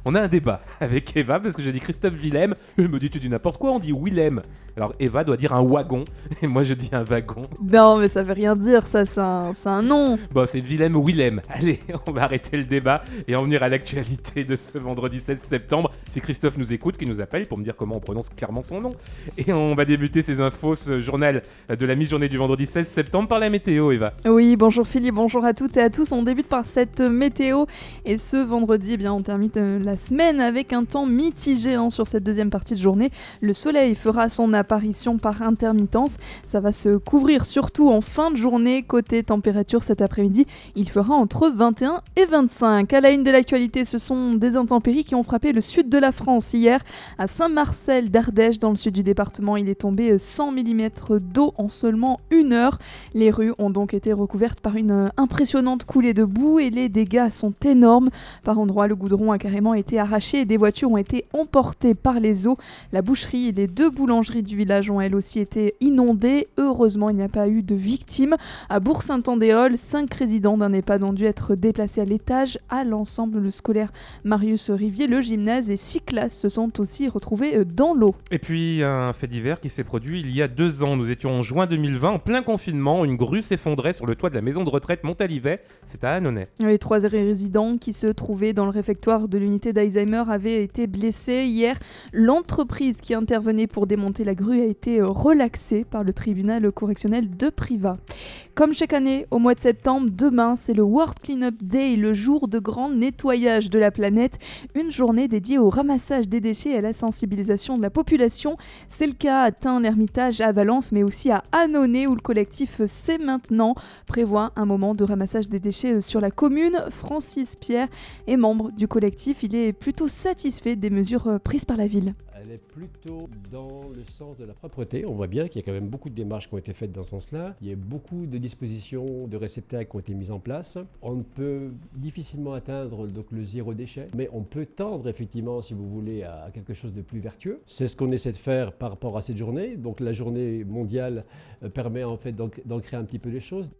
On a un débat avec Eva parce que j'ai dit Christophe Willem. Elle me dit tu dis n'importe quoi, on dit Willem. Alors Eva doit dire un wagon et moi je dis un wagon. Non, mais ça veut rien dire, ça, c'est un nom. Bon, c'est Willem. Allez, on va arrêter le débat et en venir à l'actualité de ce vendredi 16 septembre. Si Christophe nous écoute, qu'il nous appelle pour me dire comment on prononce clairement son nom. Et on va débuter ces infos, ce journal de la mi-journée du vendredi 16 septembre par la météo, Eva. Oui, bonjour Philippe, bonjour à toutes et à tous. On débute par cette météo et ce vendredi, eh bien, on termine la semaine avec un temps mitigé sur cette deuxième partie de journée. Le soleil fera son apparition par intermittence. Ça va se couvrir surtout en fin de journée. Côté température cet après-midi, il fera entre 21 et 25. À la une de l'actualité, ce sont des intempéries qui ont frappé le sud de la France hier. À Saint-Marcel d'Ardèche, dans le sud du département, il est tombé 100 mm d'eau en seulement 1 heure. Les rues ont donc été recouvertes par une impressionnante coulée de boue et les dégâts sont énormes. Par endroits, le goudron a carrément été arraché et des voitures ont été emportées par les eaux. La boucherie et les 2 boulangeries du village ont elles aussi été inondées. Heureusement, il n'y a pas eu de victimes. À Bourg-Saint-Andéol, 5 résidents d'un EHPAD ont dû être déplacés à l'étage. À l'ensemble scolaire Marius Rivier, le gymnase et 6 classes se sont aussi retrouvées dans l'eau. Et puis, un fait divers qui s'est produit il y a 2 ans. Nous étions en juin 2020, en plein confinement. Une grue s'effondrait sur le toit de la maison de retraite Montalivet. C'est à Annonay. Les 3 résidents qui se trouvaient dans le réfectoire de l'unité d'Alzheimer avaient été blessés. Hier, l'entreprise qui intervenait pour démonter la grue a été relaxée par le tribunal correctionnel de Privas. Comme chaque année, au mois de septembre, demain, c'est le World Cleanup Day, le jour de grand nettoyage de la planète. Une journée dédiée au ramassage des déchets et à la sensibilisation de la population. C'est le cas à Tain-l'Hermitage, à Valence, mais aussi à Annonay, où le collectif C'est Maintenant prévoit un moment de ramassage des déchets sur la commune. Francis Pierre est membre du collectif. Il est plutôt satisfait des mesures prises par la ville. Elle est plutôt dans le sens de la propreté. On voit bien qu'il y a quand même beaucoup de démarches qui ont été faites dans ce sens-là. Il y a beaucoup de dispositions de réceptacles qui ont été mises en place. On peut difficilement atteindre donc, le zéro déchet, mais on peut tendre effectivement, si vous voulez, à quelque chose de plus vertueux. C'est ce qu'on essaie de faire par rapport à cette journée. Donc la journée mondiale permet en fait d'ancrer un petit peu les choses.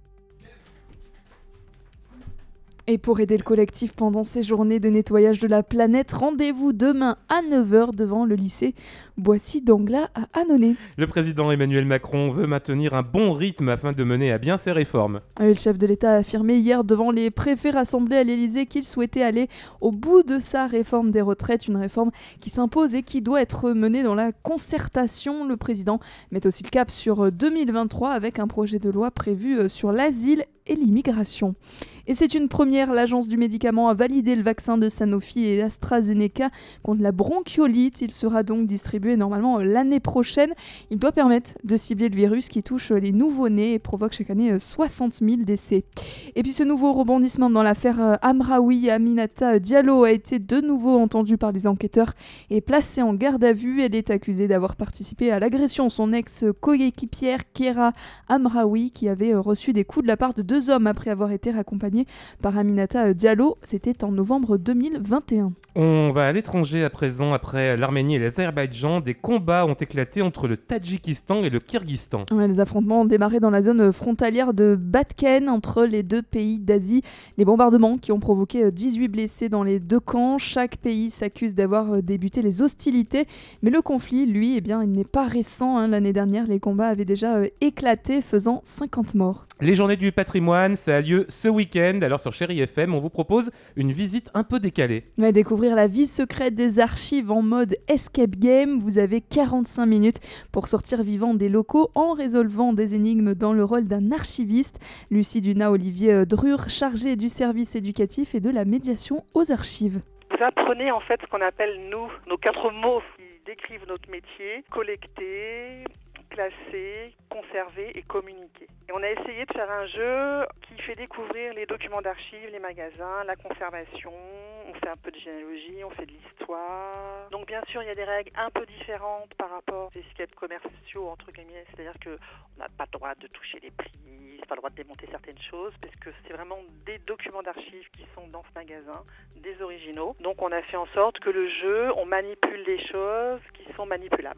Et pour aider le collectif pendant ces journées de nettoyage de la planète, rendez-vous demain à 9h devant le lycée Boissy d'Anglas à Annonay. Le président Emmanuel Macron veut maintenir un bon rythme afin de mener à bien ses réformes. Le chef de l'État a affirmé hier devant les préfets rassemblés à l'Élysée qu'il souhaitait aller au bout de sa réforme des retraites, une réforme qui s'impose et qui doit être menée dans la concertation. Le président met aussi le cap sur 2023 avec un projet de loi prévu sur l'asile et l'immigration. Et c'est une première, l'agence du médicament a validé le vaccin de Sanofi et AstraZeneca contre la bronchiolite. Il sera donc distribué normalement l'année prochaine. Il doit permettre de cibler le virus qui touche les nouveau-nés et provoque chaque année 60 000 décès. Et puis ce nouveau rebondissement dans l'affaire Amraoui, Aminata Diallo a été de nouveau entendue par les enquêteurs et placée en garde à vue. Elle est accusée d'avoir participé à l'agression de son ex-coéquipière Kera Amraoui qui avait reçu des coups de la part de 2 hommes après avoir été raccompagnée par Aminata Diallo. C'était en novembre 2021. On va à l'étranger à présent. Après l'Arménie et l'Azerbaïdjan, des combats ont éclaté entre le Tadjikistan et le Kirghizistan. Ouais, les affrontements ont démarré dans la zone frontalière de Batken entre les 2 pays d'Asie. Les bombardements qui ont provoqué 18 blessés dans les 2 camps. Chaque pays s'accuse d'avoir débuté les hostilités. Mais le conflit, lui, il n'est pas récent. L'année dernière, les combats avaient déjà éclaté, faisant 50 morts. Les journées du patrimoine, ça a lieu ce week-end. Alors sur Chérie FM, on vous propose une visite un peu décalée. On va découvrir la vie secrète des archives en mode escape game. Vous avez 45 minutes pour sortir vivant des locaux en résolvant des énigmes dans le rôle d'un archiviste. Lucie Duna, Olivier Drur, chargé du service éducatif et de la médiation aux archives. Vous apprenez en fait ce qu'on appelle nos 4 mots qui décrivent notre métier: collecter, classer, conserver et communiquer. Et on a essayé de faire un jeu qui fait découvrir les documents d'archives, les magasins, la conservation, on fait un peu de généalogie, on fait de l'histoire. Donc bien sûr, il y a des règles un peu différentes par rapport aux étiquettes commerciaux, entre guillemets, c'est-à-dire qu'on n'a pas le droit de toucher les prix, on n'a pas le droit de démonter certaines choses, parce que c'est vraiment des documents d'archives qui sont dans ce magasin, des originaux. Donc on a fait en sorte que le jeu, on manipule des choses qui sont manipulables.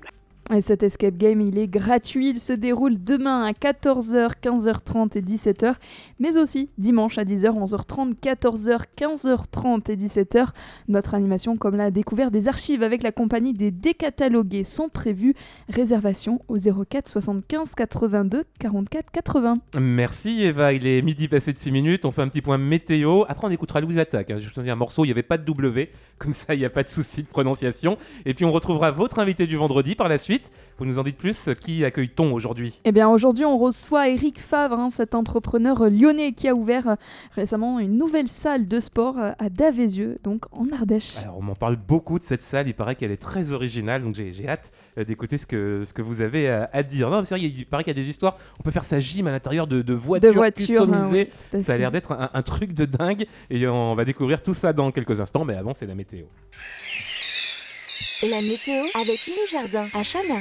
Et cet escape game, il est gratuit, il se déroule demain à 14h, 15h30 et 17h, mais aussi dimanche à 10h, 11h30, 14h, 15h30 et 17h. Notre animation, comme l'a découvert des archives avec la compagnie des Décatalogués, sont prévues. Réservation au 04 75 82 44 80. Merci Eva, il est midi passé de 6 minutes, on fait un petit point météo. Après on écoutera Louise Attaque, je te dis un morceau, il n'y avait pas de W, comme ça il n'y a pas de souci de prononciation. Et puis on retrouvera votre invité du vendredi par la suite. Vous nous en dites plus, qui accueille-t-on aujourd'hui ? Eh bien aujourd'hui on reçoit Eric Favre, cet entrepreneur lyonnais qui a ouvert récemment une nouvelle salle de sport à Davézieux, donc en Ardèche. Alors on m'en parle beaucoup de cette salle, il paraît qu'elle est très originale, donc j'ai hâte d'écouter ce que vous avez à dire. Non mais c'est vrai, il paraît qu'il y a des histoires, on peut faire sa gym à l'intérieur de voitures customisées, oui, ça a l'air d'être un truc de dingue et on va découvrir tout ça dans quelques instants, mais avant c'est la météo. La météo avec Iri Jardin à Chana.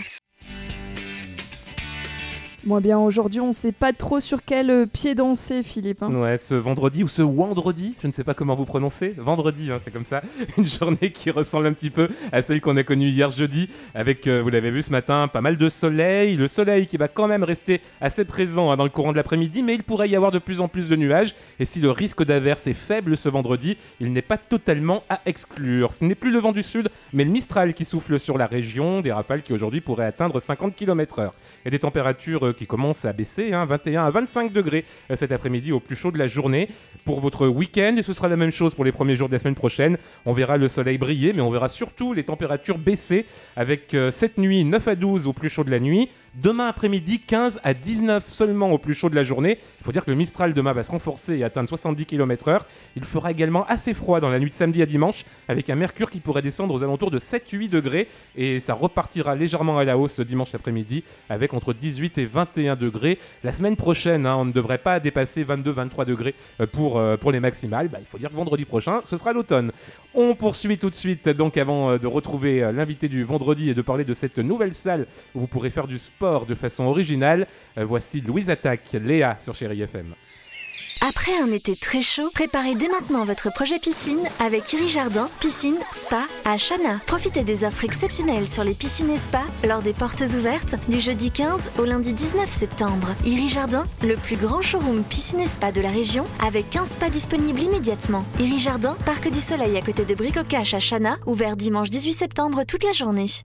Bon, bien aujourd'hui, on ne sait pas trop sur quel pied danser, Philippe. Ouais, ce vendredi ou ce wandredi, je ne sais pas comment vous prononcez. Vendredi, c'est comme ça. Une journée qui ressemble un petit peu à celle qu'on a connue hier jeudi, avec, vous l'avez vu ce matin, pas mal de soleil. Le soleil qui va quand même rester assez présent dans le courant de l'après-midi, mais il pourrait y avoir de plus en plus de nuages. Et si le risque d'averse est faible ce vendredi, il n'est pas totalement à exclure. Ce n'est plus le vent du sud, mais le Mistral qui souffle sur la région, des rafales qui aujourd'hui pourraient atteindre 50 km/h. Et des températures qui commencent à baisser, 21 à 25 degrés cet après-midi au plus chaud de la journée pour votre week-end. Et ce sera la même chose pour les premiers jours de la semaine prochaine. On verra le soleil briller, mais on verra surtout les températures baisser avec cette nuit 9 à 12 au plus chaud de la nuit. Demain après-midi, 15 à 19 seulement au plus chaud de la journée. Il faut dire que le Mistral demain va se renforcer et atteindre 70 km/h. Il fera également assez froid dans la nuit de samedi à dimanche, avec un mercure qui pourrait descendre aux alentours de 7-8 degrés. Et ça repartira légèrement à la hausse dimanche après-midi, avec entre 18 et 21 degrés. La semaine prochaine, on ne devrait pas dépasser 22-23 degrés pour les maximales. Il faut dire que vendredi prochain, ce sera l'automne. On poursuit tout de suite, donc avant de retrouver l'invité du vendredi et de parler de cette nouvelle salle où vous pourrez faire du sport de façon originale. Voici Louise Attaque, Léa sur Chérie FM. Après un été très chaud, préparez dès maintenant votre projet piscine avec Iri Jardin, piscine, spa à Chana. Profitez des offres exceptionnelles sur les piscines et spas lors des portes ouvertes du jeudi 15 au lundi 19 septembre. Iri Jardin, le plus grand showroom piscine et spa de la région avec 15 spas disponibles immédiatement. Iri Jardin, Parc du Soleil à côté de Bricocache à Chana, ouvert dimanche 18 septembre toute la journée.